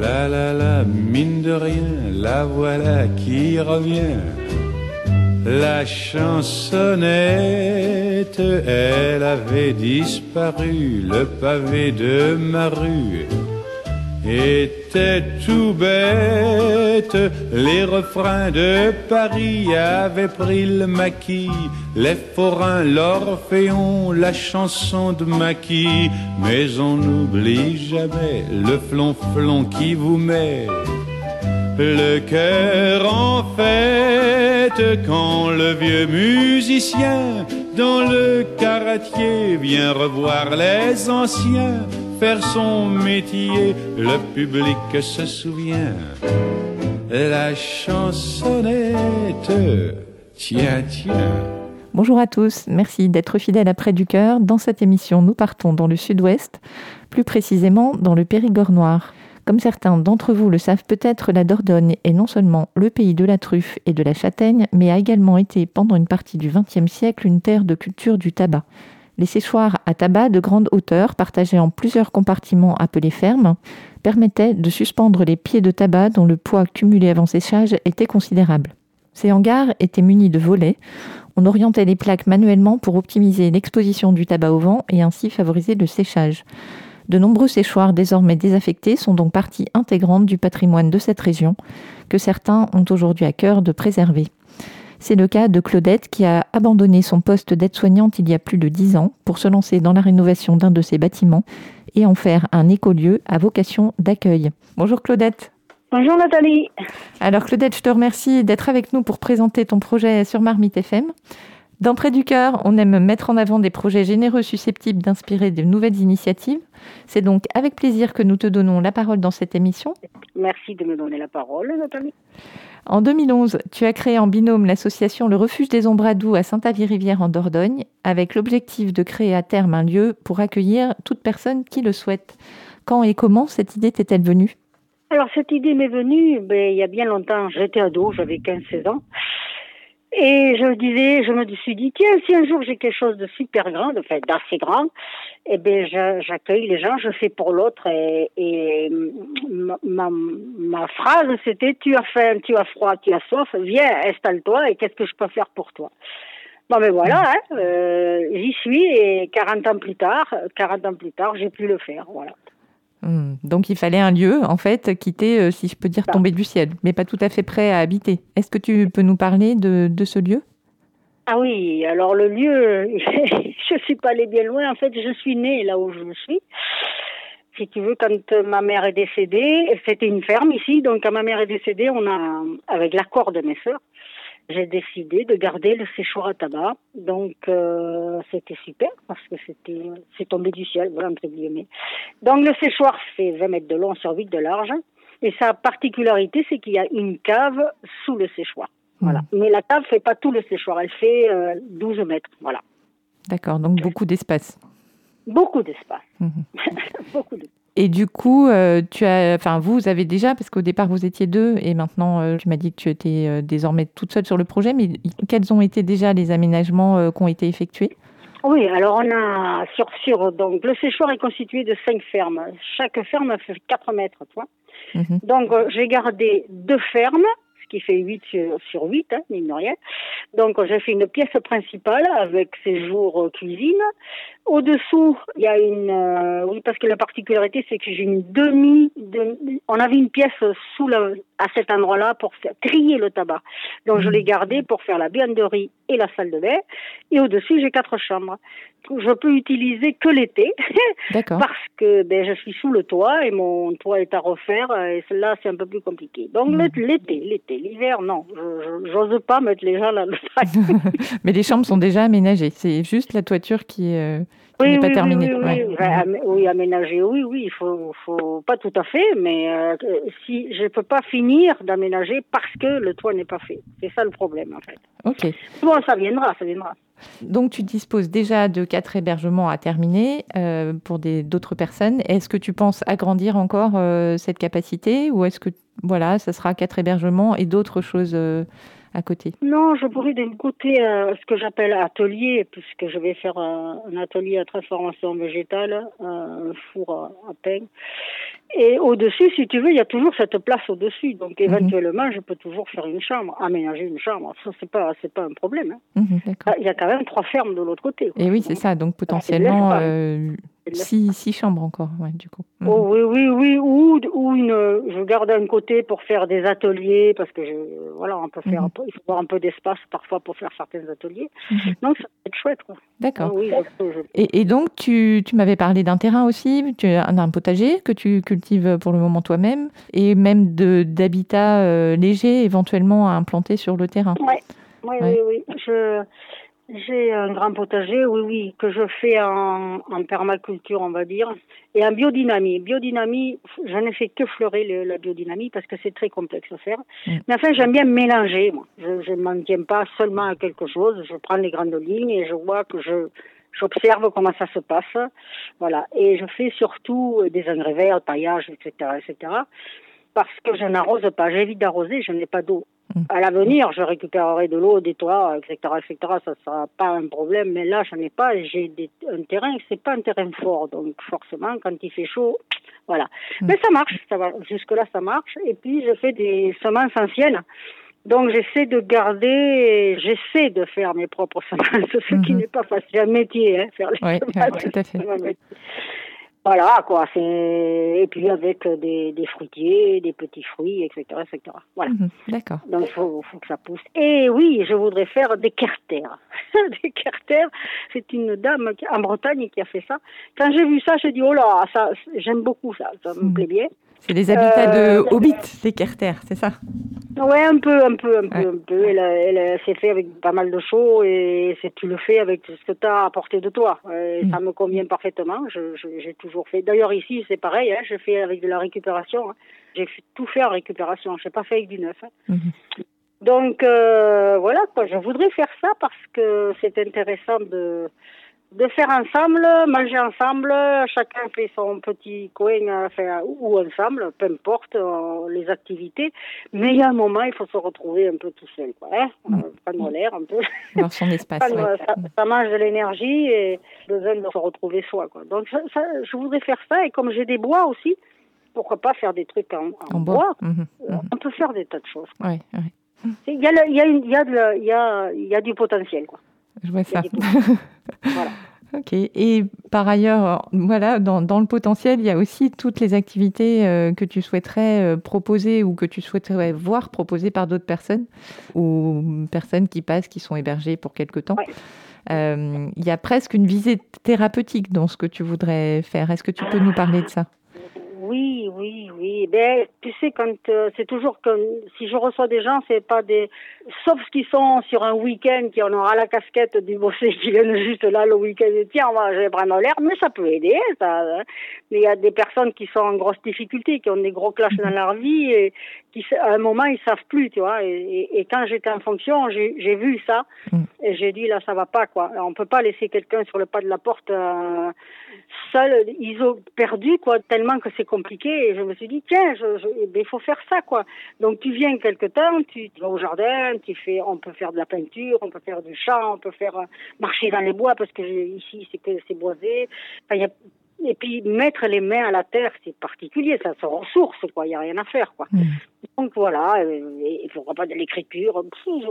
La la la, mine de rien, la voilà qui revient. La chansonnette, elle avait disparu. Le pavé de ma rue était tout bête. Les refrains de Paris avaient pris le maquis. Les forains, l'orphéon, la chanson de maquis. Mais on n'oublie jamais le flonflon qui vous met le cœur en fête quand le vieux musicien dans le caratier vient revoir les anciens faire son métier. Le public se souvient. La chansonnette, tiens, tiens. Bonjour à tous, merci d'être fidèles à Près du Cœur. Dans cette émission, nous partons dans le sud-ouest, plus précisément dans le Périgord noir. Comme certains d'entre vous le savent peut-être, la Dordogne est non seulement le pays de la truffe et de la châtaigne, mais a également été, pendant une partie du XXe siècle, une terre de culture du tabac. Les séchoirs à tabac de grande hauteur, partagés en plusieurs compartiments appelés fermes, permettaient de suspendre les pieds de tabac dont le poids cumulé avant séchage était considérable. Ces hangars étaient munis de volets. On orientait les plaques manuellement pour optimiser l'exposition du tabac au vent et ainsi favoriser le séchage. De nombreux séchoirs désormais désaffectés sont donc partie intégrante du patrimoine de cette région que certains ont aujourd'hui à cœur de préserver. C'est le cas de Claudette qui a abandonné son poste d'aide-soignante il y a plus de 10 ans pour se lancer dans la rénovation d'un de ses bâtiments et en faire un écolieu à vocation d'accueil. Bonjour Claudette. Bonjour Nathalie. Alors Claudette, je te remercie d'être avec nous pour présenter ton projet sur Marmite FM. Dans Près du Cœur, on aime mettre en avant des projets généreux susceptibles d'inspirer de nouvelles initiatives. C'est donc avec plaisir que nous te donnons la parole dans cette émission. Merci de me donner la parole, Nathalie. En 2011, tu as créé en binôme l'association Le Refuge des Ombradous à Saint-Avy-Rivière en Dordogne, avec l'objectif de créer à terme un lieu pour accueillir toute personne qui le souhaite. Quand et comment cette idée t'est-elle venue ? Alors cette idée m'est venue il y a bien longtemps. J'étais ado, j'avais 15-16 ans. Et je me suis dit, tiens, si un jour j'ai quelque chose de super grand, enfin d'assez grand, j'accueille les gens, je fais pour l'autre. Et ma phrase, c'était, tu as faim, tu as froid, tu as soif, viens, installe-toi et qu'est-ce que je peux faire pour toi? Bon, mais voilà, j'y suis et 40 ans plus tard, j'ai pu le faire, voilà. Donc il fallait un lieu, en fait, qui était, si je peux dire, tombé du ciel, mais pas tout à fait prêt à habiter. Est-ce que tu peux nous parler de ce lieu ? Ah oui, alors le lieu, je suis pas allée bien loin. En fait, je suis née là où je suis. Si tu veux, quand ma mère est décédée, c'était une ferme ici, donc quand ma mère est décédée, avec l'accord de mes sœurs, j'ai décidé de garder le séchoir à tabac. Donc, c'était super parce que c'est tombé du ciel, voilà, entre guillemets. Donc, le séchoir fait 20 mètres de long sur 8 de large. Et sa particularité, c'est qu'il y a une cave sous le séchoir. Voilà. Mais la cave fait pas tout le séchoir. Elle fait 12 mètres. Voilà. D'accord. Donc, beaucoup d'espace. Beaucoup d'espace. Beaucoup d'espace. Et du coup, vous avez déjà, parce qu'au départ vous étiez deux, et maintenant tu m'as dit que tu étais désormais toute seule sur le projet, mais quels ont été déjà les aménagements qui ont été effectués ? Oui, alors on a donc le séchoir est constitué de 5 fermes. Chaque ferme fait 4 mètres, tu vois. Donc j'ai gardé 2 fermes, ce qui fait 8 sur 8, mine de rien. Donc j'ai fait une pièce principale avec séjour cuisine. Au-dessous, il y a parce que la particularité, c'est que j'ai on avait une pièce à cet endroit-là pour trier le tabac. Donc, je l'ai gardé pour faire la buanderie et la salle de bain. Et au-dessus, j'ai 4 chambres. Je peux utiliser que l'été. D'accord. Parce que, je suis sous le toit et mon toit est à refaire. Et là, c'est un peu plus compliqué. Donc, l'été. L'hiver, non. J'ose pas mettre les gens là. Mais les chambres sont déjà aménagées. C'est juste la toiture qui n'est pas terminée. Oui, aménager, oui, il faut pas tout à fait, mais si je peux pas finir d'aménager parce que le toit n'est pas fait. C'est ça le problème, en fait. Ok. Bon, ça viendra. Donc, tu disposes déjà de 4 hébergements à terminer pour d'autres personnes. Est-ce que tu penses agrandir encore cette capacité ou est-ce que, ça sera 4 hébergements et d'autres choses à côté? Non, je pourrais d'un côté ce que j'appelle atelier, puisque je vais faire un atelier à transformation végétale, un four à pain. Et au-dessus, si tu veux, il y a toujours cette place au-dessus. Donc, éventuellement, je peux toujours faire une chambre, aménager une chambre. Ça, c'est pas un problème. D'accord. Il y a quand même 3 fermes de l'autre côté. Et oui, c'est ça. Donc, potentiellement, 6 chambres encore, du coup. Oh, oui. Ou je garde un côté pour faire des ateliers, parce que on peut faire il faut avoir un peu d'espace parfois pour faire certains ateliers. Donc, ça va être chouette, quoi. D'accord. Oui, et donc, tu m'avais parlé d'un terrain aussi, tu as un potager que tu cultives pour le moment toi-même, et même d'habitat léger éventuellement à implanter sur le terrain. Oui. J'ai un grand potager, oui, que je fais en permaculture, on va dire, et en biodynamie. Biodynamie, je n'ai fait que fleurer la biodynamie parce que c'est très complexe à faire. Mais enfin, j'aime bien mélanger, moi. Je ne m'en tiens pas seulement à quelque chose. Je prends les grandes lignes et je vois que j'observe comment ça se passe. Voilà. Et je fais surtout des engrais verts, paillage, etc., parce que je n'arrose pas. J'évite d'arroser, je n'ai pas d'eau. À l'avenir, je récupérerai de l'eau des toits, etc., ça sera pas un problème. Mais là, je n'en ai pas. J'ai un terrain, c'est pas un terrain fort, donc forcément, quand il fait chaud, voilà. Mais ça marche, ça va. Jusque là, ça marche. Et puis, je fais des semences anciennes. Donc, j'essaie de faire mes propres semences, ce qui n'est pas facile. C'est un métier, faire les semences. Tout à fait. Voilà, quoi. Et puis avec des fruitiers, des petits fruits, etc. Voilà. D'accord. Donc, faut que ça pousse. Et oui, je voudrais faire des kertères. Des kertères, c'est une dame en Bretagne qui a fait ça. Quand j'ai vu ça, j'ai dit, oh là, ça, j'aime beaucoup ça me plaît bien. C'est les habitats de Hobbit, les kertères, c'est ça? Ouais, un peu. Elle s'est fait avec pas mal de chaux et tu le fais avec ce que tu as à portée de toi. Ça me convient parfaitement. J'ai toujours fait. D'ailleurs, ici, c'est pareil. Je fais avec de la récupération. J'ai tout fait en récupération. Je n'ai pas fait avec du neuf. Donc, voilà, quoi. Je voudrais faire ça parce que c'est intéressant de faire ensemble, manger ensemble, chacun fait son petit coin, ou ensemble, peu importe les activités, mais il y a un moment, il faut se retrouver un peu tout seul, quoi, prendre l'air un peu. Dans son espace, ça mange de l'énergie et besoin de se retrouver soi, quoi. Donc, je voudrais faire ça, et comme j'ai des bois aussi, pourquoi pas faire des trucs en bois. On peut faire des tas de choses, quoi. Il y a du potentiel, quoi. Je vois ça. Voilà. Ok. Et par ailleurs, voilà, dans le potentiel, il y a aussi toutes les activités que tu souhaiterais proposer ou que tu souhaiterais voir proposées par d'autres personnes ou personnes qui sont hébergées pour quelque temps. Il y a presque une visée thérapeutique dans ce que tu voudrais faire. Est-ce que tu peux nous parler de ça? Oui. Ben, tu sais, quand c'est toujours que si je reçois des gens, c'est pas sauf qui sont sur un week-end, qui en aura la casquette du bossé, qui viennent juste là le week-end. Tiens, je vais prendre l'air, mais ça peut aider, ça. Mais il y a des personnes qui sont en grosse difficulté, qui ont des gros clashs dans leur vie et qui, à un moment, ils savent plus, tu vois. Et quand j'étais en fonction, j'ai vu ça et j'ai dit là, ça va pas, quoi. On peut pas laisser quelqu'un sur le pas de la porte seul, perdu, quoi, tellement que c'est compliqué. Et je me suis dit, tiens, il faut faire ça, quoi. Donc, tu viens quelque temps, tu vas au jardin, on peut faire de la peinture, on peut faire du chant, on peut faire marcher dans les bois, parce que ici, c'est boisé. Enfin, et puis, mettre les mains à la terre, c'est particulier, ça se ressource, quoi. Il n'y a rien à faire, quoi. Donc, voilà, il ne faudra pas de l'écriture.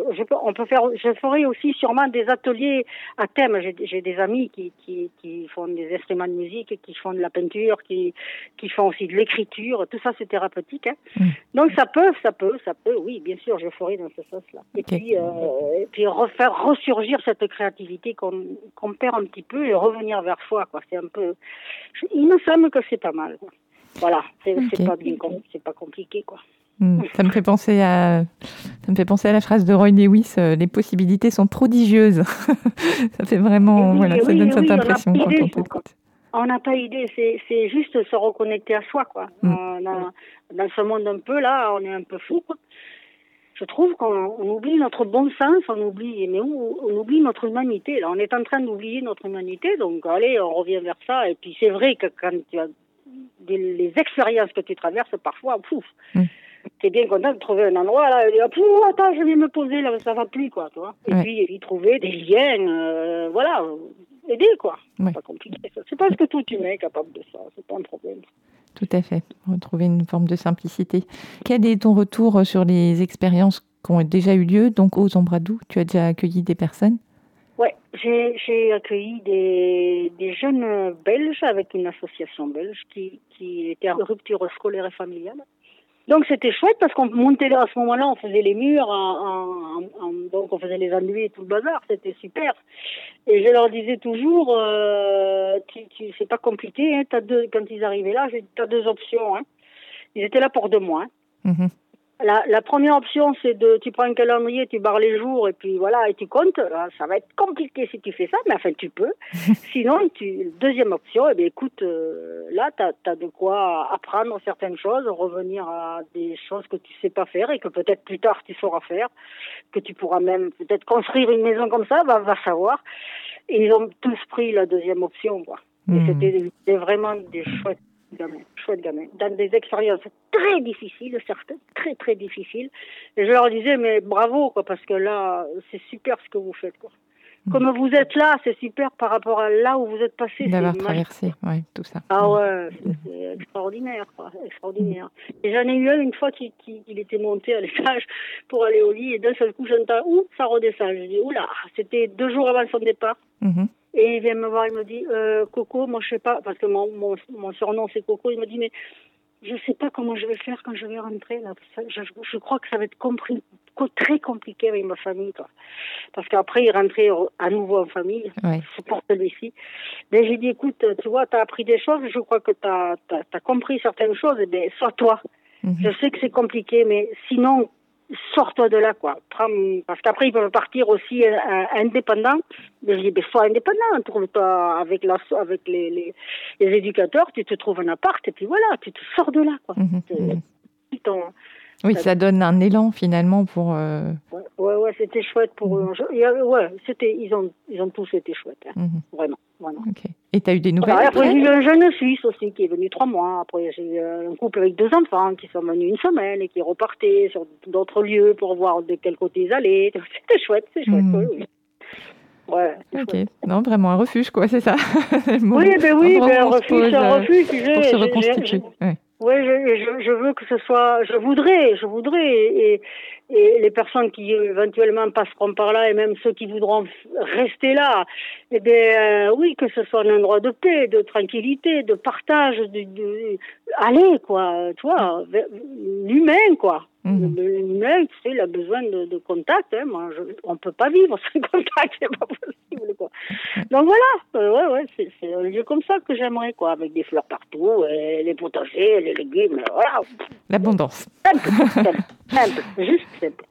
Je ferai aussi sûrement des ateliers à thème. J'ai des amis qui font des instruments de musique, qui font de la peinture, qui font aussi de l'écriture. Tout ça, c'est thérapeutique, Donc, ça peut, oui, bien sûr, je ferai dans ce sens-là. Et puis refaire ressurgir cette créativité qu'on perd un petit peu et revenir vers soi, quoi. C'est un peu... Il me semble que c'est pas mal, quoi. Voilà, c'est pas compliqué, quoi. Ça me fait penser à la phrase de Roy Lewis, les possibilités sont prodigieuses. Ça fait vraiment, ça donne cette impression quand on t'écoute. On n'a pas idée, c'est juste se reconnecter à soi, quoi. Dans ce monde un peu là, on est un peu fou, quoi. Je trouve qu'on oublie notre bon sens, on oublie notre humanité. Là, on est en train d'oublier notre humanité, donc allez, on revient vers ça. Et puis c'est vrai que quand tu as les expériences que tu traverses, parfois, t'es bien content de trouver un endroit là. Et attends, je vais me poser là, ça va plus, quoi, tu vois. Et puis y trouver des liens, aider, quoi. C'est pas compliqué. C'est parce que tout humain est capable de ça, c'est pas un problème. Tout à fait. Retrouver une forme de simplicité. Quel est ton retour sur les expériences qui ont déjà eu lieu, donc aux Ombradou? Tu as déjà accueilli des personnes? Ouais, j'ai accueilli des jeunes Belges avec une association belge qui était en rupture scolaire et familiale. Donc c'était chouette parce qu'on montait là, à ce moment-là, on faisait les murs, donc on faisait les enduits et tout le bazar, c'était super. Et je leur disais toujours, c'est pas compliqué, hein, quand ils arrivaient là, t'as 2 options. Hein. Ils étaient là pour 2 mois. Hein. Mm-hmm. La première option, c'est tu prends un calendrier, tu barres les jours et puis voilà, et tu comptes. Là, ça va être compliqué si tu fais ça, mais enfin tu peux. Sinon, deuxième option, eh bien, écoute, là, t'as de quoi apprendre certaines choses, revenir à des choses que tu sais pas faire et que peut-être plus tard tu sauras faire, que tu pourras même peut-être construire une maison comme ça, va savoir. Et ils ont tous pris la deuxième option, quoi. Et c'était vraiment des chouettes gamins, dans des expériences très difficiles, certaines, très très difficiles. Et je leur disais, mais bravo, quoi, parce que là, c'est super ce que vous faites, quoi. Comme vous êtes là, c'est super par rapport à là où vous êtes passé. D'avoir traversé, ouais, tout ça. Ah ouais, c'est extraordinaire, quoi, extraordinaire. Et j'en ai eu un une fois qu'il était monté à l'étage pour aller au lit, et d'un seul coup, j'entends, ça redescend. Je dis, oula, c'était 2 jours avant son départ. Et il vient me voir, il me dit, Coco, moi je sais pas, parce que mon surnom c'est Coco, il me dit, mais je sais pas comment je vais faire quand je vais rentrer là. Je crois que ça va être très compliqué avec ma famille, quoi. Parce qu'après il rentrait à nouveau en famille, pour celui-ci. Mais j'ai dit, écoute, tu vois, t'as appris des choses, je crois que t'as compris certaines choses, et bien, sois toi. Je sais que c'est compliqué, mais sinon, sors-toi de là, quoi. Parce qu'après, ils peuvent partir aussi indépendants. Mais je dis, sois indépendant. Trouve-toi avec les éducateurs, tu te trouves un appart, et puis voilà, tu te sors de là, quoi. Oui, ça donne un élan, finalement, pour... Ouais, c'était chouette pour eux. Ils ont tous été chouettes, hein. Vraiment. Okay. Et tu as eu des nouvelles après, j'ai eu un jeune Suisse aussi qui est venu 3 mois. Après, j'ai eu un couple avec 2 enfants qui sont venus 1 semaine et qui repartaient sur d'autres lieux pour voir de quel côté ils allaient. C'était chouette, oui. Ouais, ok, chouette. Non, vraiment un refuge, quoi, c'est ça. Un refuge. Pour se reconstituer. Oui, je veux que ce soit, je voudrais, et les personnes qui éventuellement passeront par là, et même ceux qui voudront rester là, eh bien, oui, que ce soit un endroit de paix, de tranquillité, de partage, aller, quoi, tu vois, l'humain, quoi. L'humain, tu sais, il a besoin de contact, hein. Moi, on peut pas vivre sans contact, c'est pas possible, quoi. Donc voilà, c'est un lieu comme ça que j'aimerais, quoi, avec des fleurs partout, les potagers, les légumes, voilà. L'abondance. Simple, juste simple.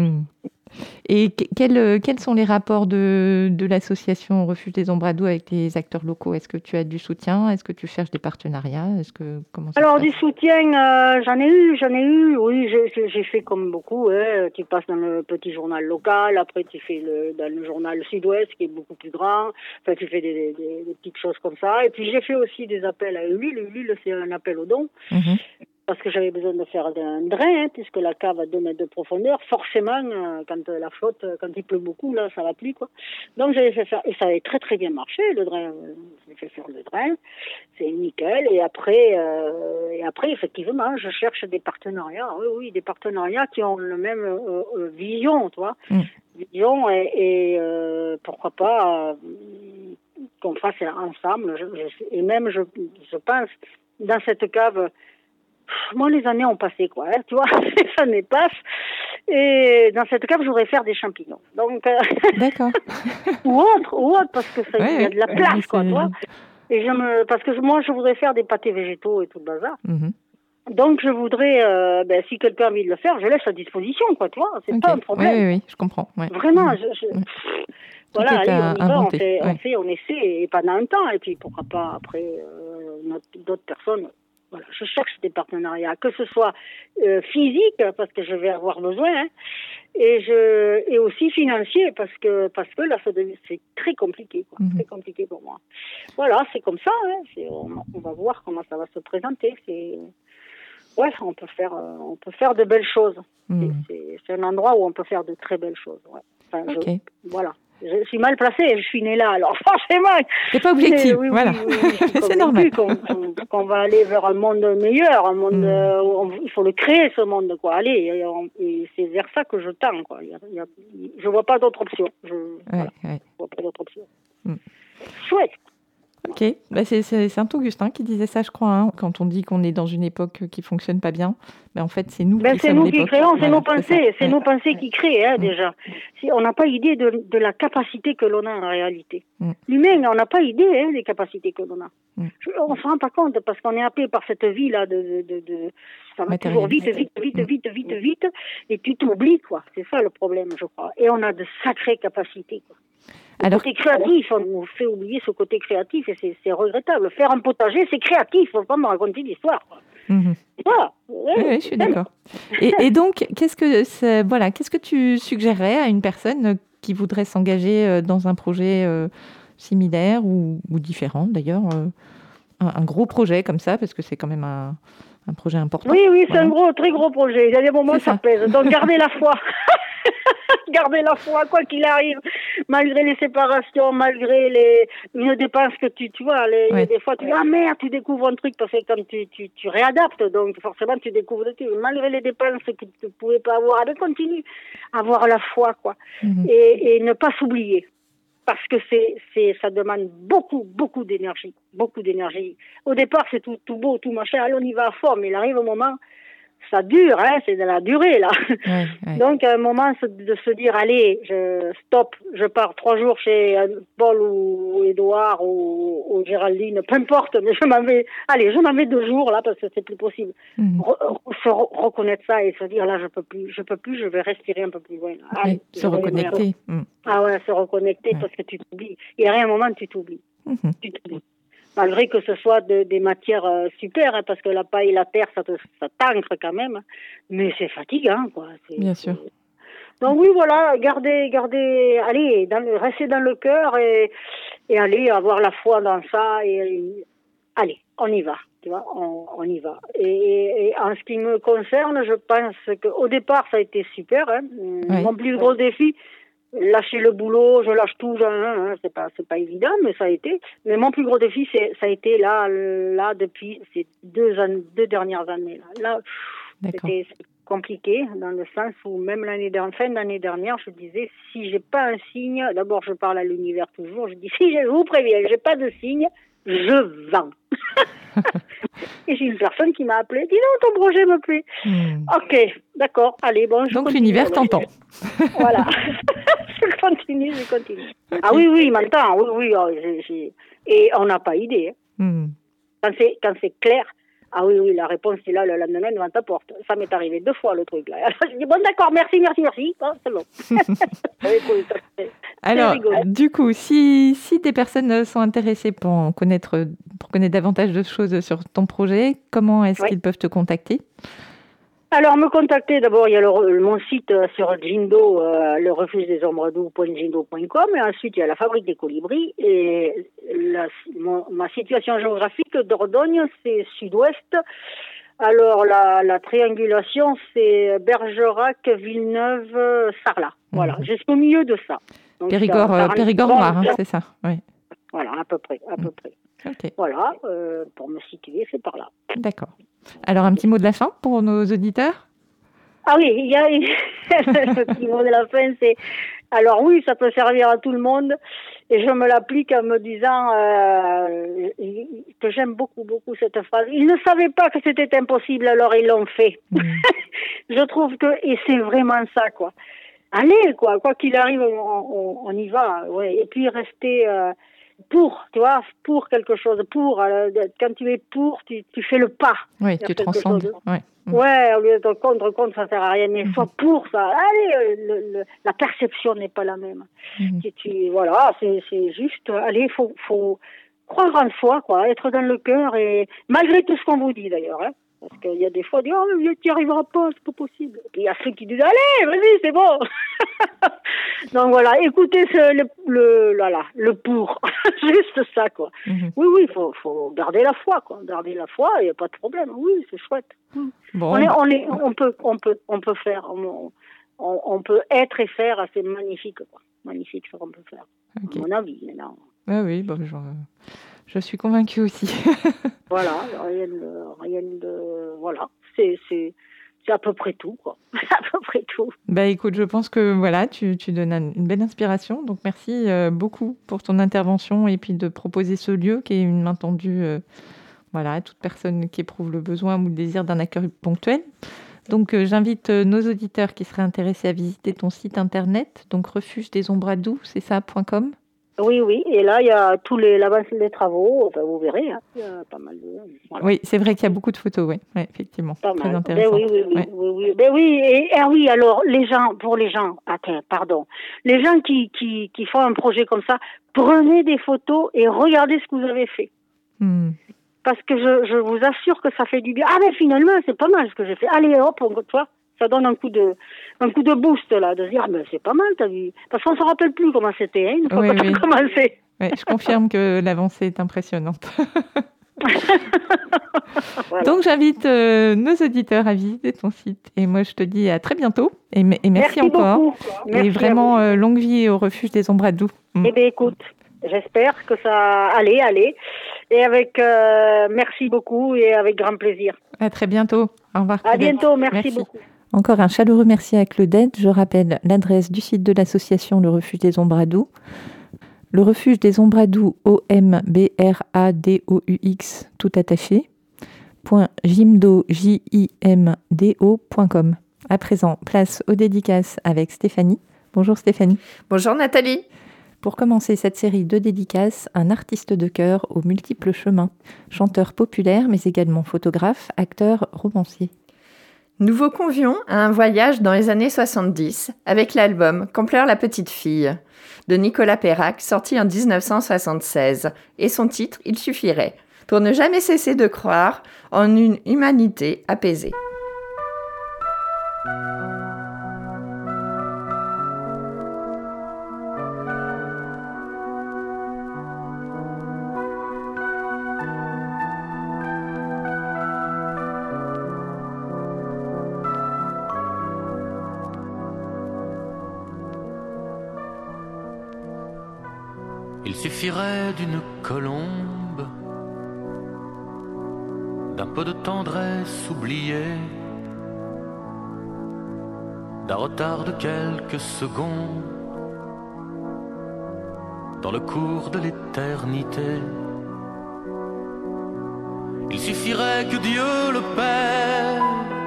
Et quels sont les rapports de l'association Refuge des Ombradou avec les acteurs locaux? Est-ce que tu as du soutien? Est-ce que tu cherches des partenariats? Alors, du soutien, j'en ai eu, oui, j'ai fait comme beaucoup, hein. Tu passes dans le petit journal local, après tu fais dans le journal Sud-Ouest qui est beaucoup plus grand, enfin tu fais des petites choses comme ça, et puis j'ai fait aussi des appels à l'huile, c'est un appel aux dons. Parce que j'avais besoin de faire un drain, hein, puisque la cave a 2 mètres de profondeur. Forcément, quand la flotte, quand il pleut beaucoup, là, ça va plus, quoi. Donc, j'avais fait faire, et ça avait très très bien marché, le drain. J'ai fait faire le drain, c'est nickel. Et après, effectivement, je cherche des partenariats. Oui, des partenariats qui ont le même vision, tu vois. Vision et pourquoi pas qu'on fasse ensemble. Et même, je pense, dans cette cave. Moi, les années ont passé, quoi. Hein, tu vois, les années passent. Et dans cette cave, je voudrais faire des champignons. Donc, d'accord. ou autre, parce que ça, il y a de la place, quoi, tu vois. Et parce que moi, je voudrais faire des pâtés végétaux et tout le bazar. Donc, je voudrais, si quelqu'un a envie de le faire, je laisse à disposition, quoi, tu vois. C'est pas un problème. Oui, je comprends. Ouais. Vraiment, voilà, allez, on y va, on essaie, et pendant un temps. Et puis, pourquoi pas, après, d'autres personnes. Voilà, je cherche des partenariats, que ce soit physique, parce que je vais avoir besoin, hein, et aussi financier, parce que là, c'est très compliqué, quoi, très compliqué pour moi. Voilà, c'est comme ça, hein, on va voir comment ça va se présenter. On peut faire de belles choses. C'est un endroit où on peut faire de très belles choses. Ouais. Enfin, okay. Voilà. Je suis mal placée, je suis née là, alors forcément... C'est pas objectif, voilà. C'est normal. Qu'on va aller vers un monde meilleur, un monde... il faut le créer, ce monde, quoi. Allez, et c'est vers ça que je tends, quoi. Je vois pas d'autre option. Je vois pas d'autre option. Chouette. Ok, c'est Saint-Augustin qui disait ça, je crois, hein. Quand on dit qu'on est dans une époque qui fonctionne pas bien, en fait, c'est nous qui c'est sommes nous l'époque. Qui créons, c'est nos pensées, nos pensées qui créent, déjà. On n'a pas idée de la capacité que l'on a en réalité. L'humain, on n'a pas idée des capacités que l'on a. On ne se rend pas compte parce qu'on est happé par cette vie-là ça va toujours vite, et tu t'oublies, quoi. C'est ça le problème, je crois. Et on a de sacrées capacités, quoi. Le côté créatif, on nous fait oublier ce côté créatif et c'est regrettable. Faire un potager, c'est créatif, faut pas me raconter l'histoire. Voilà. Oui, je suis d'accord. Et donc, qu'est-ce que tu suggérerais à une personne qui voudrait s'engager dans un projet similaire ou différent d'ailleurs, un gros projet comme ça, parce que c'est quand même un projet important. Oui, c'est un très gros projet. Il y a des moments où ça pèse. Donc, gardez la foi. Gardez la foi, quoi qu'il arrive, malgré les séparations, malgré une dépense que tu vois, des fois tu dis, ah merde, tu découvres un truc, parce que quand tu réadaptes, donc forcément tu découvres des trucs, malgré les dépenses que tu ne pouvais pas avoir, continue à avoir la foi, quoi, et ne pas s'oublier. Parce que ça demande beaucoup d'énergie, Au départ, c'est tout beau, tout machin, allez, on y va à fond, mais il arrive un moment, ça dure, c'est de la durée, là. Donc, à un moment, de se dire, allez, je pars 3 jours chez Paul ou Édouard ou Géraldine, peu importe, mais je m'en vais 2 jours, là, parce que c'est plus possible. Se reconnaître ça et se dire, là, je peux plus, je vais respirer un peu plus loin. Allez, se reconnecter. Se reconnecter, parce que tu t'oublies. Il y a un moment, tu t'oublies. Tu t'oublies. Malgré que ce soit des matières super, parce que la paille et la terre, ça t'ancre quand même, mais c'est fatigant, quoi. Bien sûr. Donc oui, voilà, gardez, allez, restez dans le cœur et allez avoir la foi dans ça et allez, on y va, tu vois, on y va. Et en ce qui me concerne, je pense qu'au départ, ça a été super, Mon plus gros défi, lâcher le boulot, je lâche tout, c'est pas évident, mais ça a été. Mais mon plus gros défi, ça a été là depuis ces 2 dernières années. Là, c'était compliqué dans le sens où même fin d'année dernière, je disais, si j'ai pas un signe, d'abord je parle à l'univers toujours, je dis, si je vous préviens, j'ai pas de signe, je vends. Et j'ai une personne qui m'a appelé, dit non, ton projet me plaît. Ok, d'accord, allez, bon, je donc continue. l'univers t'entend. Voilà. je continue. Okay. Ah oui, il m'entend, oui. Et on n'a pas idée. Quand c'est clair, ah oui, la réponse est là le lendemain devant ta porte. Ça m'est arrivé 2 fois le truc là. Alors, je dis bon d'accord, merci. Bon, c'est bon. Alors, du coup, si des personnes sont intéressées pour connaître davantage de choses sur ton projet, comment est-ce qu'ils peuvent te contacter ? Alors, me contacter, d'abord, il y a mon site sur Jindo, le refuge des ombres doux.jindo.com, et ensuite, il y a la fabrique des colibris, et ma situation géographique, Dordogne, c'est sud-ouest. Alors, la triangulation, c'est Bergerac, Villeneuve, Sarlat. Voilà, je suis au milieu de ça. Donc, Périgord noir, c'est ça, oui. Voilà, à peu près. Okay. Voilà, pour me situer, c'est par là. D'accord. Alors, un petit mot de la fin pour nos auditeurs ? Ah oui, il y a le petit mot de la fin, c'est... Alors oui, ça peut servir à tout le monde, et je me l'applique en me disant que j'aime beaucoup cette phrase. Ils ne savaient pas que c'était impossible, alors ils l'ont fait. Je trouve que... Et c'est vraiment ça, quoi. Allez, quoi qu'il arrive, on y va. Ouais. Et puis rester... pour quelque chose, quand tu es pour, tu fais le pas. Oui, tu transcendes. Ouais, au lieu de contre, ça sert à rien, mais soit pour ça. Allez, la perception n'est pas la même. Voilà, c'est juste, allez, faut croire en soi, quoi, être dans le cœur, et malgré tout ce qu'on vous dit d'ailleurs, parce qu'il y a des fois, on dit, oh, mais tu n'y arriveras pas, c'est pas possible. Et puis il y a ceux qui disent, allez, vas-y, c'est bon. Donc voilà, écoutez le pour, juste ça, quoi. Oui, faut garder la foi, quoi. Garder la foi, il n'y a pas de problème. Oui, c'est chouette. Bon. On peut faire, on peut être et faire, c'est magnifique, quoi. magnifique ce qu'on peut faire, Okay. à mon avis, maintenant. Ah oui, bon, je suis convaincue aussi. Voilà, rien de voilà, c'est à peu près tout, quoi. À peu près tout. Bah écoute, je pense que voilà, tu donnes une belle inspiration. Donc merci beaucoup pour ton intervention et puis de proposer ce lieu qui est une main tendue voilà, à toute personne qui éprouve le besoin ou le désir d'un accueil ponctuel. Donc j'invite nos auditeurs qui seraient intéressés à visiter ton site internet, donc refuge-des-ombres-à-doux, c'est ça, .com. Oui, et là, il y a l'avance des travaux, enfin, vous verrez, hein, il y a pas mal de... Voilà. Oui, c'est vrai qu'il y a beaucoup de photos, oui, ouais, effectivement, pas très mal. intéressant. Oui. Ben oui, oui, alors, les gens, les gens qui font un projet comme ça, prenez des photos et regardez ce que vous avez fait. Parce que je vous assure que ça fait du bien. Ah, mais finalement, c'est pas mal ce que j'ai fait. Allez, hop, toi, ça donne un coup de boost, là, de se dire, ah, mais c'est pas mal, t'as vu. Parce qu'on se rappelle plus comment c'était, hein, une fois qu'on a commencé. Oui, je confirme que l'avancée est impressionnante. Voilà. Donc, j'invite nos auditeurs à visiter ton site. Et moi, je te dis à très bientôt. Et merci encore. Beaucoup. Merci et vraiment, longue vie au refuge des Ombres-à-doux. Eh bien, écoute, j'espère que ça... Allez. Et avec... merci beaucoup et avec grand plaisir. À très bientôt. Au revoir. À bientôt, merci beaucoup. Encore un chaleureux merci à Claudette. Je rappelle l'adresse du site de l'association Le Refuge des Ombres-à-doux. Le Refuge des Ombres-à-doux, OMBRADOUX, tout attaché, .jimdo.com. À présent, place aux dédicaces avec Stéphanie. Bonjour Stéphanie. Bonjour Nathalie. Pour commencer cette série de dédicaces, un artiste de chœur aux multiples chemins, chanteur populaire mais également photographe, acteur, romancier. Nous vous convions à un voyage dans les années 70 avec l'album « Quand pleure la petite fille » de Nicolas Perrac, sorti en 1976, et son titre « Il suffirait » pour ne jamais cesser de croire en une humanité apaisée. Il suffirait d'une colombe, d'un peu de tendresse oubliée, d'un retard de quelques secondes dans le cours de l'éternité. Il suffirait que Dieu le Père,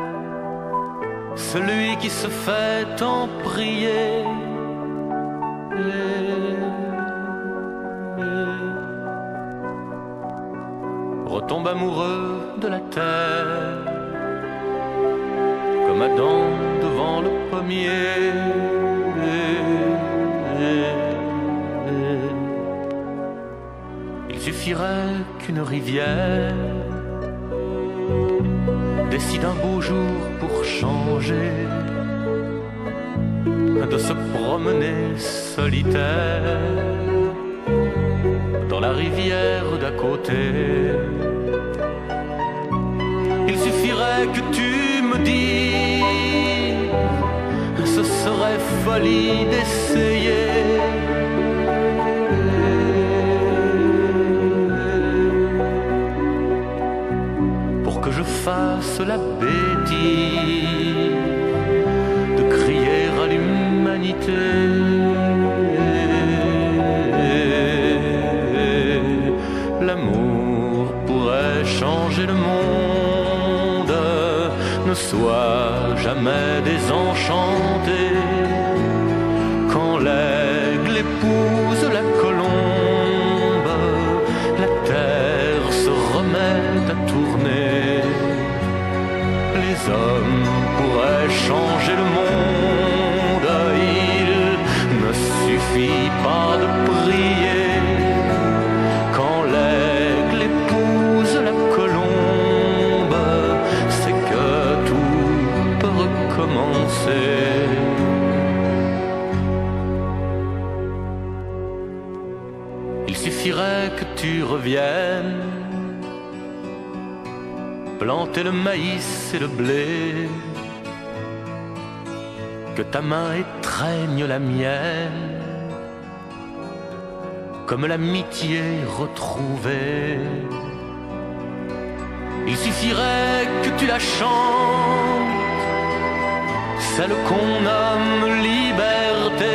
celui qui se fait tant prier, retombe amoureux de la terre, comme Adam devant le pommier. Il suffirait qu'une rivière décide un beau jour pour changer, de se promener solitaire dans la rivière d'à côté. Il suffirait que tu me dises, ce serait folie d'essayer. Pour que je fasse la bêtise de crier à l'humanité. L'amour pourrait changer le monde, ne sois jamais désenchanté. Quand l'aigle épouse la colombe, la terre se remet à tourner. Les hommes pourraient changer le monde, il ne suffit pas de prier. Il suffirait que tu reviennes, planter le maïs et le blé, que ta main étreigne la mienne, comme l'amitié retrouvée. Il suffirait que tu la chantes, celle qu'on nomme liberté.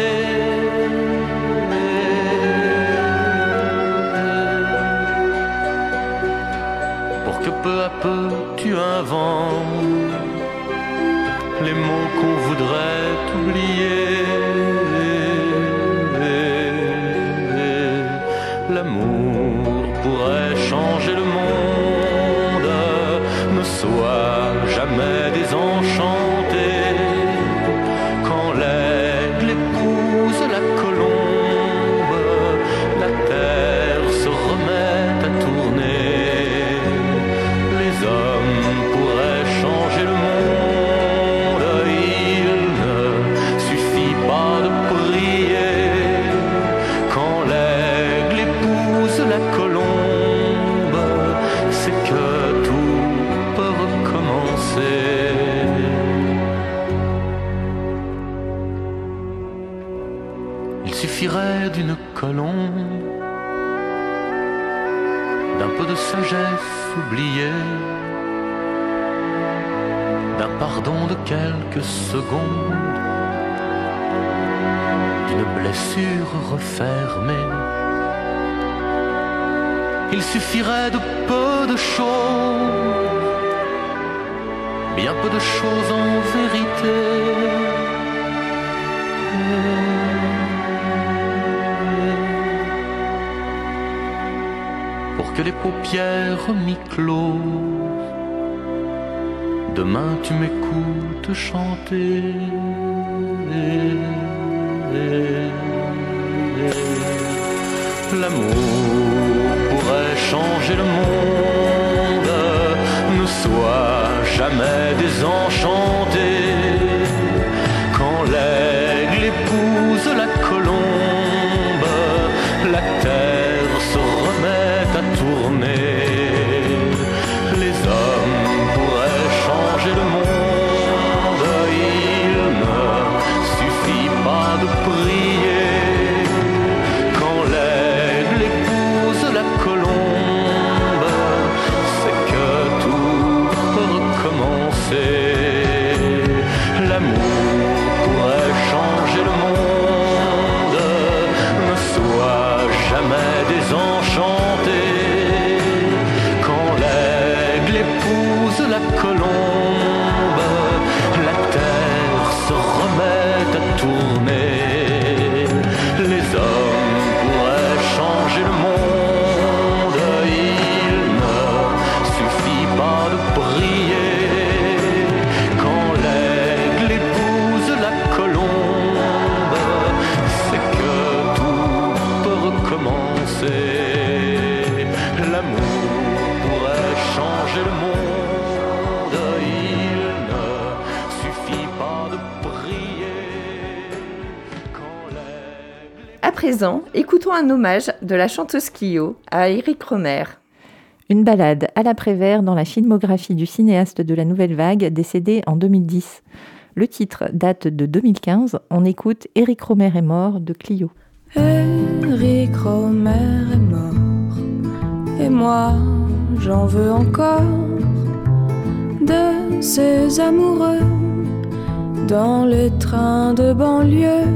Pour que peu à peu tu inventes les mots qu'on voudrait oublier. L'amour pourrait changer le monde, ne sois jamais désenchanté. Quand l'aigle épouse la colombe, la terre se remet à tourner. Les hommes pourraient changer le monde, il ne suffit pas de prier. Quand l'aigle épouse la colombe, c'est que tout peut recommencer. Il suffirait d'une colombe, d'un peu de sagesse oubliée, d'un pardon de quelques secondes, d'une blessure refermée. Il suffirait de peu de choses, bien peu de choses en vérité. Pour que les paupières mi-closes, demain tu m'écoutes chanter. L'amour pourrait changer le monde, ne sois jamais désenchanté. Quand l'aigle épouse la colombe, la terre se remet à tourner. Les hommes pourraient changer le monde, il ne suffit pas de prier. Quand l'aigle épouse la colombe, c'est que tout peut recommencer. L'amour pourrait changer le monde, ne sois jamais désenchanté. Quand l'aigle épouse la colombe, la terre se remet à tourner. Les hommes pourraient changer le monde, il ne suffit pas de prier. Quand l'aigle épouse la colombe, c'est que tout peut recommencer. L'amour pourrait changer le monde, il ne suffit pas de prier. Quand l'aigle... À présent, écoutons un hommage de la chanteuse Clio à Éric Rohmer. Une balade à l'après-vert dans la filmographie du cinéaste de la Nouvelle Vague, décédé en 2010. Le titre date de 2015. On écoute Éric Rohmer est mort de Clio. Éric Rohmer est mort, et moi j'en veux encore de ces amoureux dans les trains de banlieue.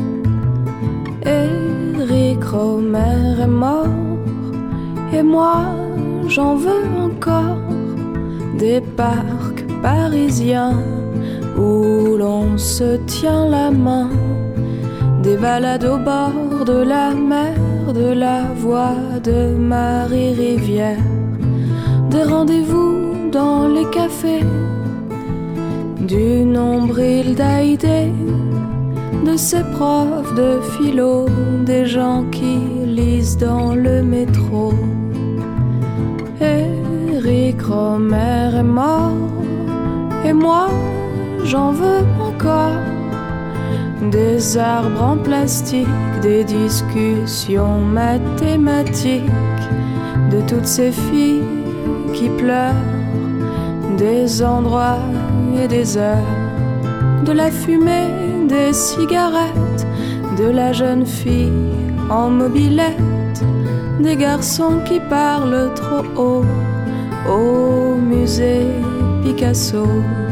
Éric Rohmer est mort, et moi j'en veux encore des parcs parisiens où l'on se tient la main, des balades au bord de la mer, de la voix de Marie Rivière, des rendez-vous dans les cafés, du nombril d'Haïdé, de ses profs de philo, des gens qui lisent dans le métro. Éric Rohmer est mort, et moi j'en veux encore des arbres en plastique, des discussions mathématiques, de toutes ces filles qui pleurent, des endroits et des heures, de la fumée, des cigarettes, de la jeune fille en mobilette, des garçons qui parlent trop haut au musée Picasso.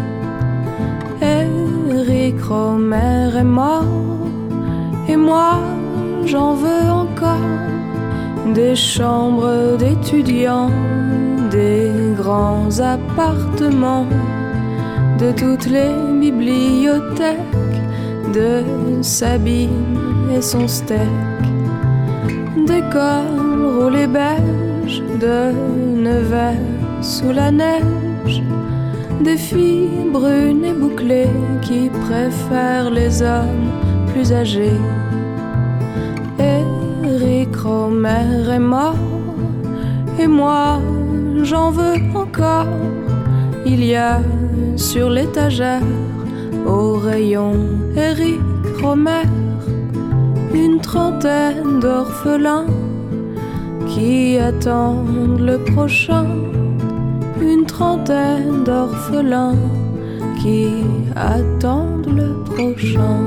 Éric Rohmer est mort et moi j'en veux encore. Des chambres d'étudiants, des grands appartements, de toutes les bibliothèques, de Sabine et son steak, des cols roulés beige, de Nevers sous la neige, des filles brunes et bouclées qui préfèrent les hommes plus âgés. Éric Rohmer est mort et moi j'en veux encore. Il y a sur l'étagère au rayon Éric Rohmer une trentaine d'orphelins qui attendent le prochain. Une trentaine d'orphelins qui attendent le prochain.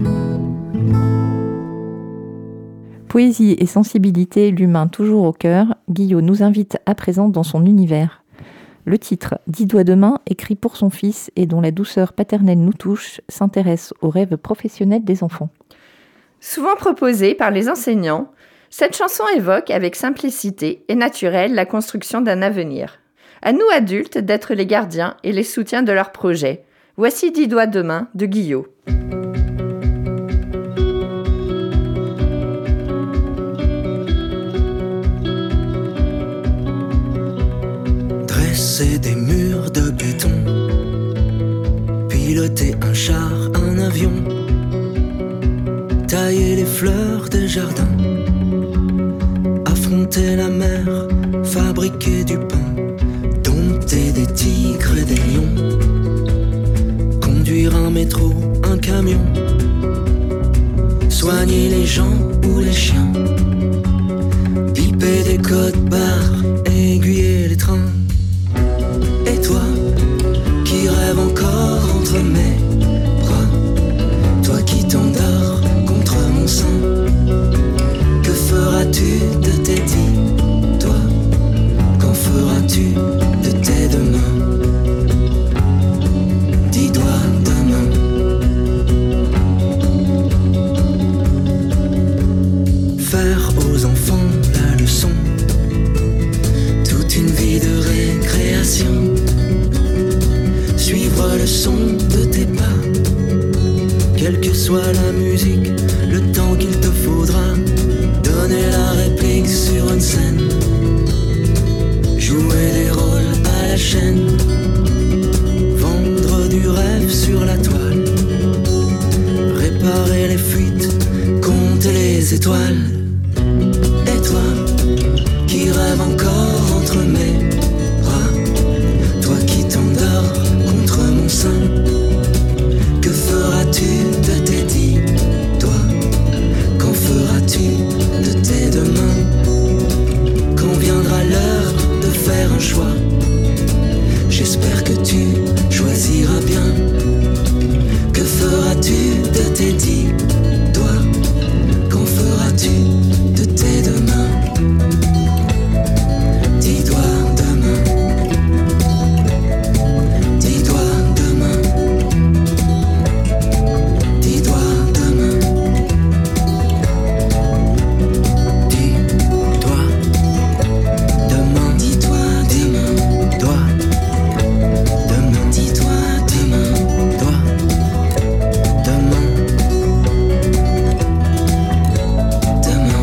Poésie et sensibilité, l'humain toujours au cœur, Guillot nous invite à présent dans son univers. Le titre « 10 doigts de main », écrit pour son fils et dont la douceur paternelle nous touche, s'intéresse aux rêves professionnels des enfants. Souvent proposée par les enseignants, cette chanson évoque avec simplicité et naturel la construction d'un avenir. À nous adultes d'être les gardiens et les soutiens de leurs projets. Voici 10 doigts de main de Guillot. Dresser des murs de béton, piloter un char, un avion, tailler les fleurs des jardins, affronter la mer, fabriquer du pain, dompter des tigres et des lions, conduire un métro, un camion, soigner les gens ou les chiens, piper des codes-barres, aiguiller les trains. Et toi, qui rêve encore entre mes bras, toi qui t'endors contre mon sein, que feras-tu de tes 10 doigts? Qu'en feras-tu de tes 2 mains? 10 doigts de main. Faire aux enfants la leçon, toute une vie de récréation, suivre le son de tes pas, quelle que soit la musique, le temps qu'il te faudra, donner la réplique sur une scène, jouer des rôles à la chaîne, vendre du rêve sur la toile, réparer les fuites, compter les étoiles. Et toi, qui rêve encore entre mes bras, toi qui t'endors contre mon sein, que feras-tu de tes 10 doigts? Qu'en feras-tu de tes 2 mains? Quand viendra l'heure de faire un choix, j'espère que tu choisiras bien. Que feras-tu de tes 10 doigts? Qu'en feras-tu de tes 2 mains? 10 doigts de main. 10 doigts de main. 10 doigts de main. 10 doigts de main. 10 doigts de main. Doigts de main. 10 doigts de main. Doigts de main. De main.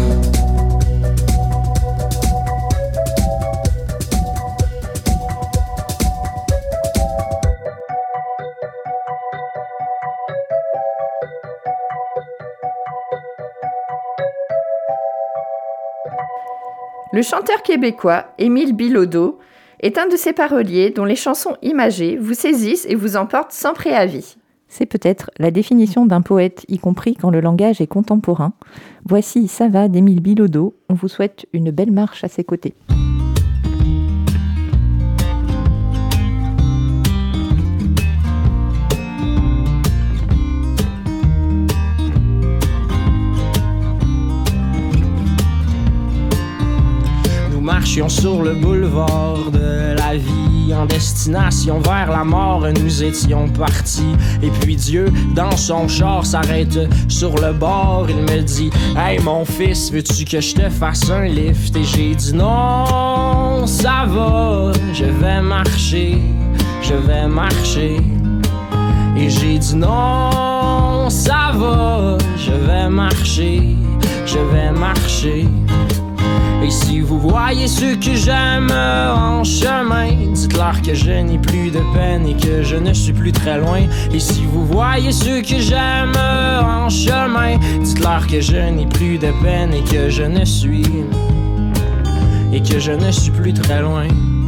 Le chanteur québécois Émile Bilodeau est un de ces paroliers dont les chansons imagées vous saisissent et vous emportent sans préavis. C'est peut-être la définition d'un poète, y compris quand le langage est contemporain. Voici Ça va d'Émile Bilodeau. On vous souhaite une belle marche à ses côtés. marchions sur le boulevard de la vie, en destination vers la mort, nous étions partis. Et puis Dieu, dans son char, s'arrête sur le bord. Il me dit: hey mon fils, veux-tu que je te fasse un lift? Et j'ai dit non, ça va, je vais marcher, je vais marcher. Et j'ai dit non, ça va, je vais marcher, je vais marcher. Et si vous voyez ceux que j'aime en chemin, dites-leur que je n'ai plus de peine et que je ne suis plus très loin. Et si vous voyez ceux que j'aime en chemin, dites-leur que je n'ai plus de peine et que je ne suis plus très loin.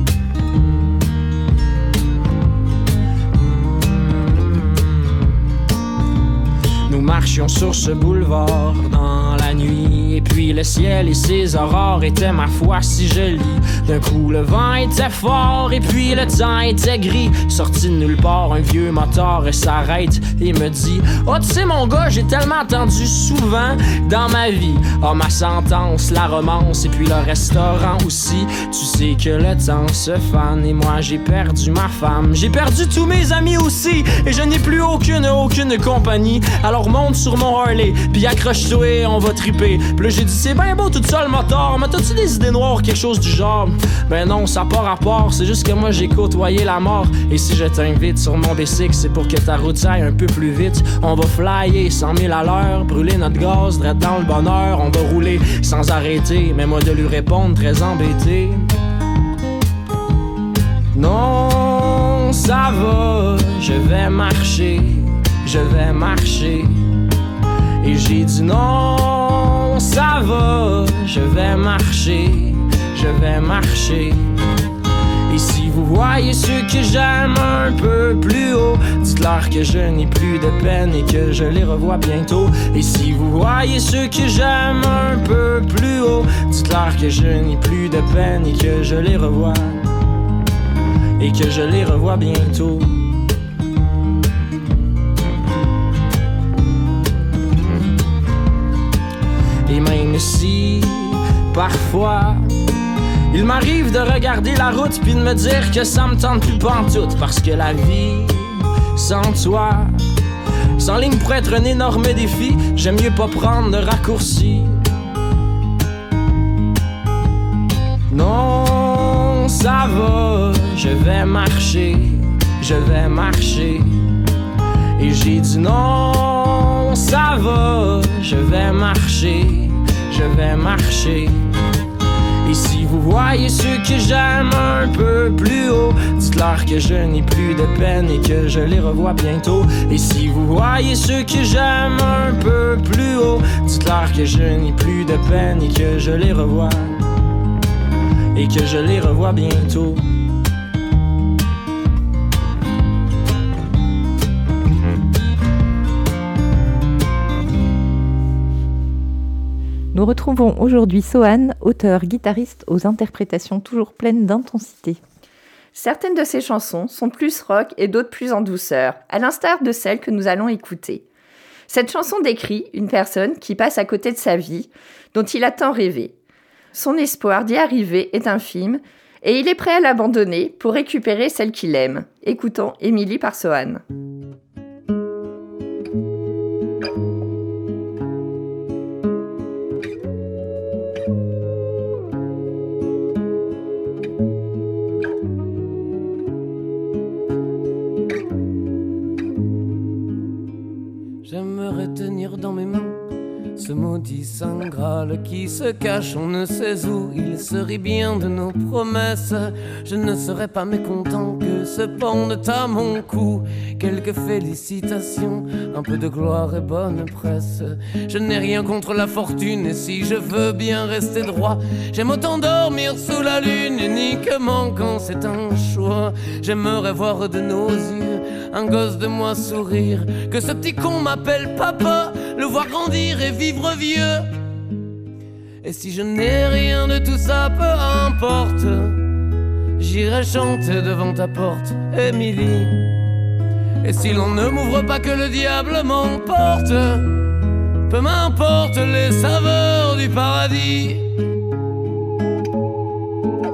Nous marchions sur ce boulevard dans la nuit, et puis le ciel et ses aurores étaient ma foi si jolis. D'un coup le vent était fort et puis le temps était gris. Sorti de nulle part, un vieux moteur s'arrête et me dit: oh tu sais mon gars, j'ai tellement entendu souvent dans ma vie, oh ma sentence, la romance et puis le restaurant aussi. Tu sais que le temps se fane et moi j'ai perdu ma femme, j'ai perdu tous mes amis aussi, et je n'ai plus aucune compagnie. Alors monte sur mon Harley, puis accroche-toi, on va triper. Puis là j'ai dit: c'est bien beau tout ça le moteur, mais t'as-tu des idées noires, quelque chose du genre? Ben non, ça n'a pas rapport, c'est juste que moi j'ai côtoyé la mort. Et si je t'invite sur mon bicycle, c'est pour que ta route aille un peu plus vite. On va flyer 100 000 à l'heure, brûler notre gaz, direct dans le bonheur. On va rouler sans arrêter, mais moi de lui répondre très embêté: non, ça va, je vais marcher, je vais marcher. Et j'ai dit non, ça va, je vais marcher, je vais marcher. Et si vous voyez ceux que j'aime un peu plus haut, dites-leur que je n'ai plus de peine et que je les revois bientôt. Et si vous voyez ceux que j'aime un peu plus haut, dites-leur que je n'ai plus de peine et que je les revois, et que je les revois bientôt. Et même si, parfois, il m'arrive de regarder la route puis de me dire que ça me tente plus pantoute, parce que la vie, sans toi, sans ligne pourrait être un énorme défi. J'aime mieux pas prendre de raccourcis. Non, ça va, je vais marcher, je vais marcher. Et j'ai dit non, ça va, je vais marcher, je vais marcher. Et si vous voyez ceux que j'aime un peu plus haut, dites-leur que je n'ai plus de peine et que je les revois bientôt. Et si vous voyez ceux que j'aime un peu plus haut, dites-leur que je n'ai plus de peine et que je les revois, et que je les revois bientôt. Nous retrouvons aujourd'hui Sohan, auteur-guitariste aux interprétations toujours pleines d'intensité. Certaines de ses chansons sont plus rock et d'autres plus en douceur, à l'instar de celle que nous allons écouter. Cette chanson décrit une personne qui passe à côté de sa vie, dont il a tant rêvé. Son espoir d'y arriver est infime, et il est prêt à l'abandonner pour récupérer celle qu'il aime. Écoutons Émilie par Sohan. J'aimerais tenir dans mes mains ce maudit Saint Graal qui se cache, on ne sait où. Il serait bien de nos promesses, je ne serais pas mécontent que se pendent à mon cou quelques félicitations, un peu de gloire et bonne presse. Je n'ai rien contre la fortune et si je veux bien rester droit, j'aime autant dormir sous la lune uniquement quand c'est un choix. J'aimerais voir de nos yeux un gosse de moi sourire, que ce petit con m'appelle papa, le voir grandir et vivre vieux. Et si je n'ai rien de tout ça, peu importe, j'irai chanter devant ta porte, Émilie. Et si l'on ne m'ouvre pas, que le diable m'emporte, peu m'importe les saveurs du paradis.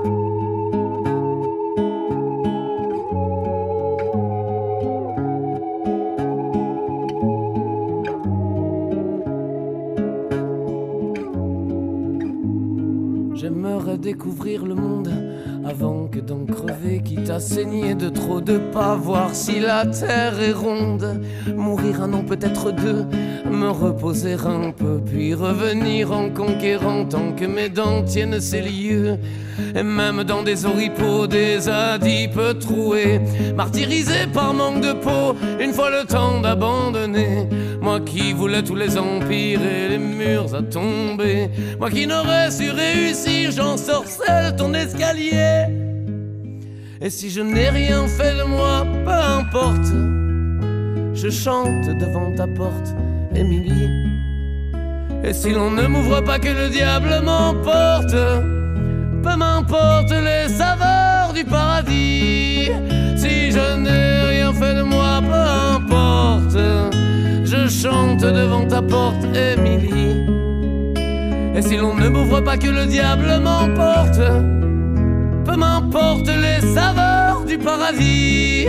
redécouvrir le monde avant que d'en crever, quitte à saigner de trop, de pas voir si la terre est ronde. Mourir un an, peut-être deux, me reposer un peu, puis revenir en conquérant tant que mes dents tiennent ces lieux. Et même dans des oripeaux, des adipes troués, martyrisé par manque de peau, une fois le temps d'abandonner. Moi qui voulais tous les empires et les murs à tomber, moi qui n'aurais su réussir, j'ensorcelle ton escalier. Et si je n'ai rien fait de moi, peu importe, je chante devant ta porte, Émilie. Et si l'on ne m'ouvre pas, que le diable m'emporte, peu m'importe les saveurs du paradis. Si je n'ai rien fait de moi, peu importe, je chante devant ta porte, Émilie. Et si l'on ne m'ouvre pas, que le diable m'emporte, peu m'importe les saveurs du paradis.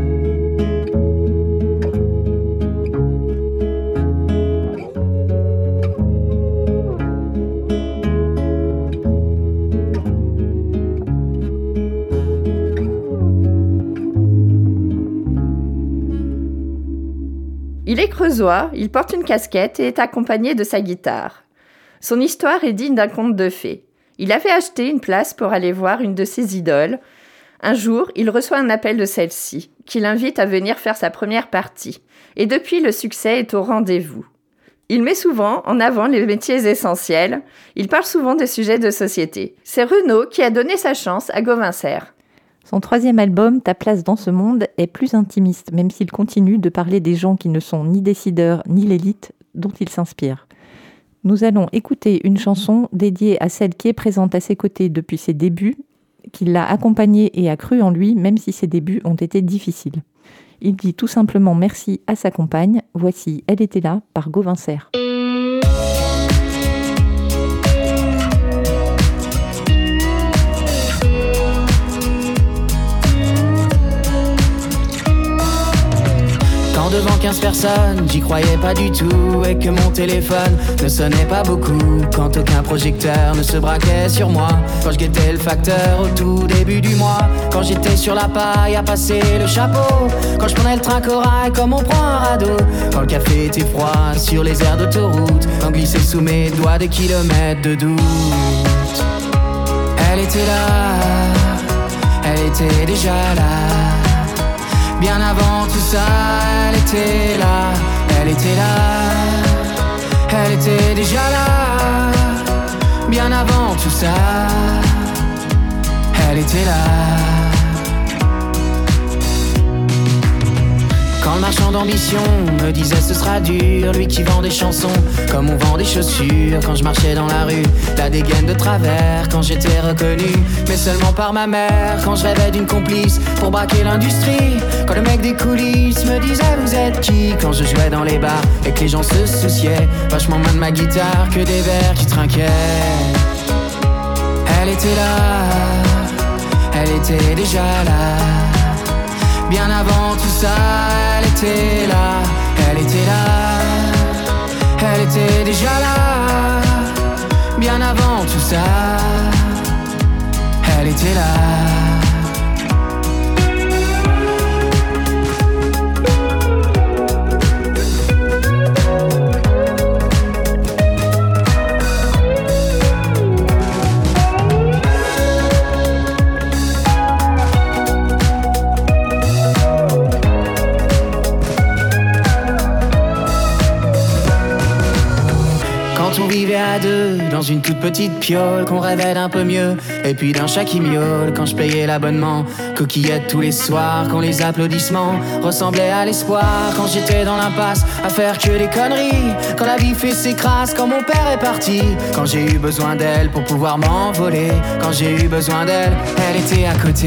Il est creusois, il porte une casquette et est accompagné de sa guitare. Son histoire est digne d'un conte de fées. Il avait acheté une place pour aller voir une de ses idoles. Un jour, il reçoit un appel de celle-ci, qui l'invite à venir faire sa première partie. Et depuis, le succès est au rendez-vous. Il met souvent en avant les métiers essentiels. Il parle souvent des sujets de société. C'est Renaud qui a donné sa chance à Gauvin Serre. Son troisième album, Ta place dans ce monde, est plus intimiste, même s'il continue de parler des gens qui ne sont ni décideurs ni l'élite dont il s'inspire. Nous allons écouter une chanson dédiée à celle qui est présente à ses côtés depuis ses débuts, qui l'a accompagné et a cru en lui, même si ses débuts ont été difficiles. Il dit tout simplement merci à sa compagne. Voici Elle était là par Gauvin Serre. Devant 15 personnes, j'y croyais pas du tout, et que mon téléphone ne sonnait pas beaucoup, quand aucun projecteur ne se braquait sur moi, quand je guettais le facteur au tout début du mois, quand j'étais sur la paille à passer le chapeau, quand je prenais le train corail comme on prend un radeau, quand le café était froid sur les aires d'autoroute, quand glissaient sous mes doigts des kilomètres de doute. Elle était là, elle était déjà là. Bien avant tout ça, elle était là, elle était là, elle était déjà là. Bien avant tout ça, elle était là. Quand le marchand d'ambition me disait ce sera dur, lui qui vend des chansons comme on vend des chaussures. Quand je marchais dans la rue, la dégaine de travers, quand j'étais reconnu, mais seulement par ma mère. Quand je rêvais d'une complice pour braquer l'industrie, quand le mec des coulisses me disait vous êtes qui. Quand je jouais dans les bars et que les gens se souciaient vachement moins de ma guitare que des vers qui trinquaient. Elle était là, elle était déjà là. Bien avant tout ça, elle était là, elle était là, elle était déjà là. Bien avant tout ça, elle était là. On vivait à deux dans une toute petite piole, qu'on rêvait d'un peu mieux et puis d'un chat qui miaule. Quand je payais l'abonnement, coquillettes tous les soirs, quand les applaudissements ressemblaient à l'espoir. Quand j'étais dans l'impasse à faire que des conneries, quand la vie fait ses crasses, quand mon père est parti. Quand j'ai eu besoin d'elle pour pouvoir m'envoler, quand j'ai eu besoin d'elle, elle était à côté.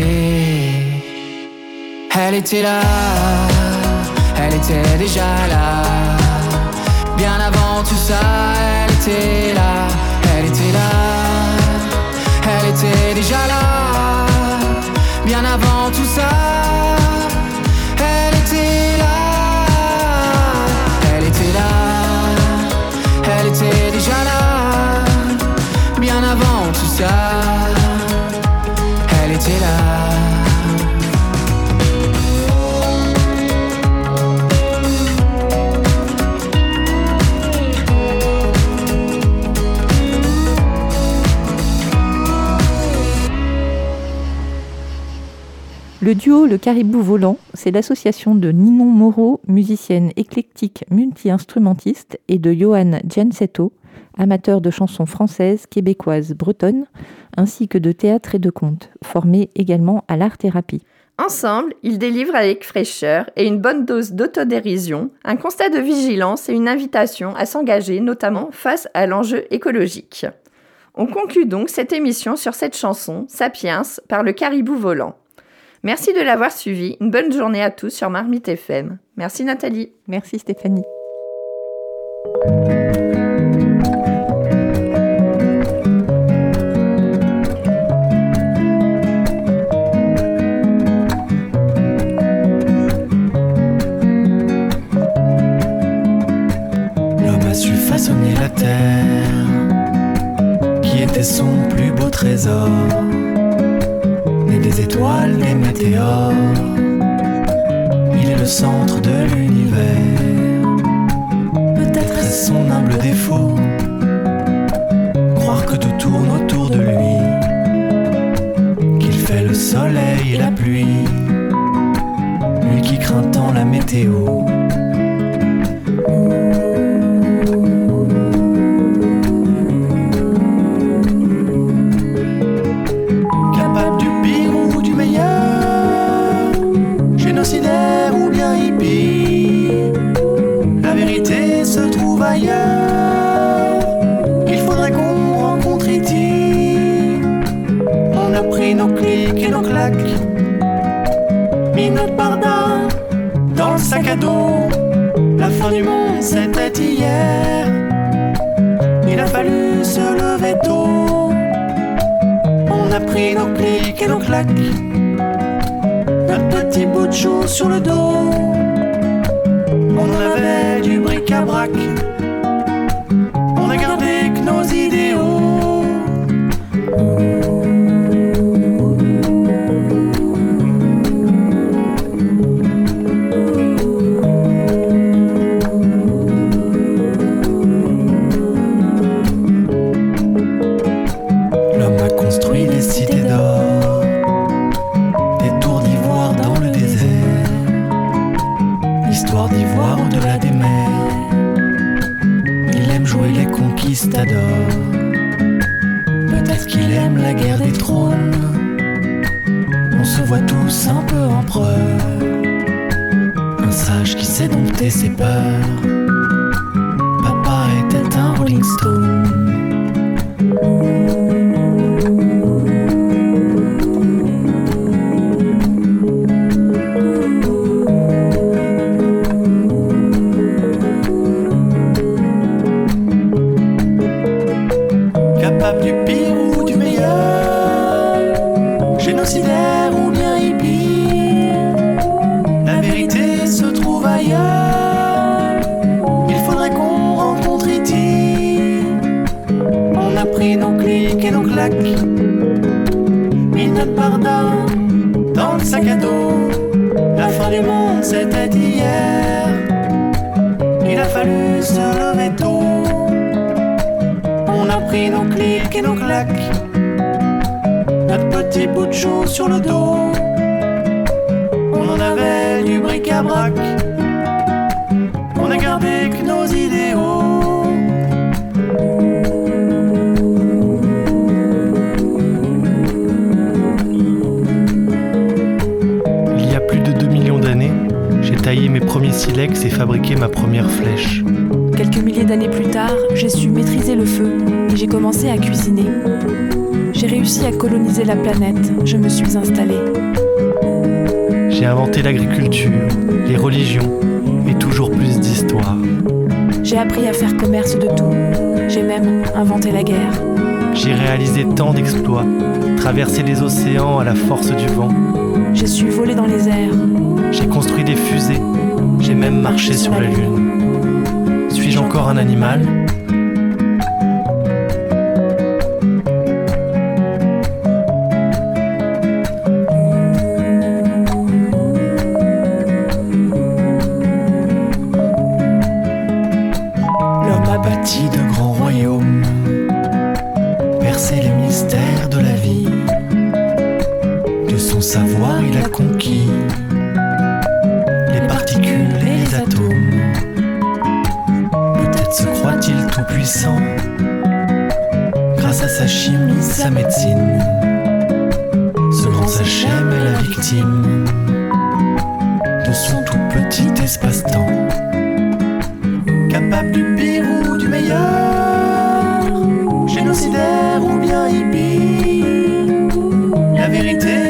Elle était là, elle était déjà là. Bien avant tout ça, elle était là, elle était là, elle était déjà là. Bien avant tout ça, elle était là, elle était là, elle était déjà là. Bien avant tout ça. Le duo Le Caribou Volant, c'est l'association de Ninon Moreau, musicienne éclectique multi-instrumentiste, et de Johan Giancetto, amateur de chansons françaises, québécoises, bretonnes, ainsi que de théâtre et de contes, formé également à l'art-thérapie. Ensemble, ils délivrent avec fraîcheur et une bonne dose d'autodérision un constat de vigilance et une invitation à s'engager, notamment face à l'enjeu écologique. On conclut donc cette émission sur cette chanson, Sapiens, par Le Caribou Volant. Merci de l'avoir suivi. Une bonne journée à tous sur Marmite FM. Merci Nathalie. Merci Stéphanie. L'homme a su façonner la terre, qui était son plus beau trésor. Né des étoiles, des météores, il est le centre de l'univers. Peut-être est-ce son humble défaut, croire que tout tourne autour de lui, qu'il fait le soleil et la pluie, lui qui craint tant la météo. Génocidaire ou bien hippie, la vérité se trouve ailleurs. Il faudrait qu'on rencontre E.T. On a pris nos clics et nos claques, mis notre pardin dans le sac à dos. La fin du monde c'était hier, il a fallu se lever tôt. On a pris nos clics et nos claques, notre petit bout de chou sur le dos. On avait du bric-à-brac, on a gardé que nos idéaux. L'homme a construit des cités d'or, histoire d'y voir au-delà des mers. Il aime jouer les conquistadors, peut-être qu'il aime la guerre des trônes. On se voit tous un peu empereurs, un sage qui sait dompter ses peurs. Papa était un Rolling Stone. Du pire ou du meilleur, génocidaire ou bien hippie, la vérité se trouve ailleurs. Il faudrait qu'on rencontre E.T. On a pris nos clics et nos claques, mis notre pardin dans le sac à dos. La fin du monde c'était hier, il a fallu se lever tôt. On a pris nos clics et nos claques, notre petit bout de chou sur le dos. On en avait du bric-à-brac, on a gardé que nos idéaux. Il y a plus de 2 millions d'années, j'ai taillé mes premiers silex et fabriqué ma première flèche. Quelques milliers d'années plus tard, j'ai su maîtriser le feu et j'ai commencé à cuisiner. J'ai réussi à coloniser la planète, je me suis installée. J'ai inventé l'agriculture, les religions et toujours plus d'histoire. J'ai appris à faire commerce de tout, j'ai même inventé la guerre. J'ai réalisé tant d'exploits, traversé les océans à la force du vent. J'ai su voler dans les airs. J'ai construit des fusées, j'ai même marché sur la lune. Suis-je encore un animal ? L'homme a bâti de grands royaumes, percé les mystères de la vie. De son savoir, il a conquis les particules et les atomes. Peut-être se croit-il tout puissant grâce à sa chimie, sa médecine. Seulement sa chaîne est la victime de son tout petit espace-temps. Capable du pire ou du meilleur, génocidaire ou bien hippie, la vérité